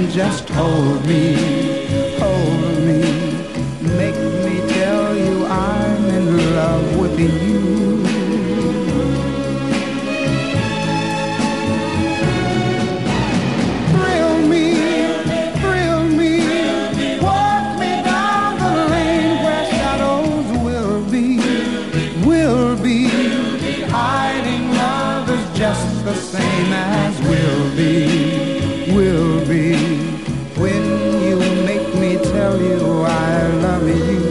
and just hold me, hold me. Make me tell you I'm in love with you. Thrill me, thrill me. Walk me down the lane where shadows will be. Hiding love is just the same as will be. When you make me tell you I love you.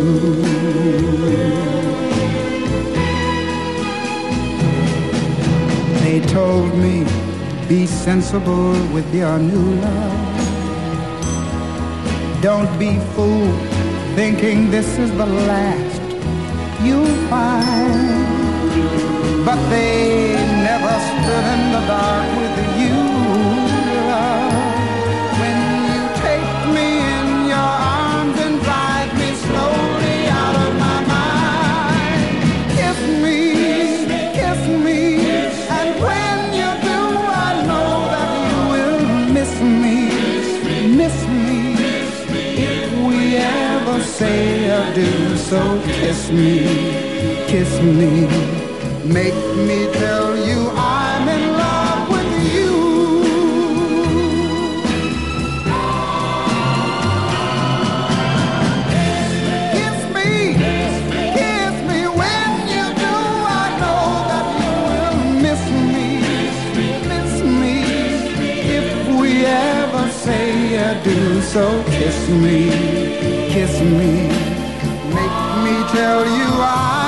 They told me, be sensible with your new love. Don't be fooled thinking this is the last you'll find. But they never stood in the dark with you, love. When you take me in your arms and drive me slowly out of my mind. Kiss me, and when you do, I know that you will miss me. If we ever say adieu, so kiss me. Make me tell you I'm in love with you. Kiss me, when you do, I know that you will miss me. If we ever say adieu, so kiss me. Make me tell you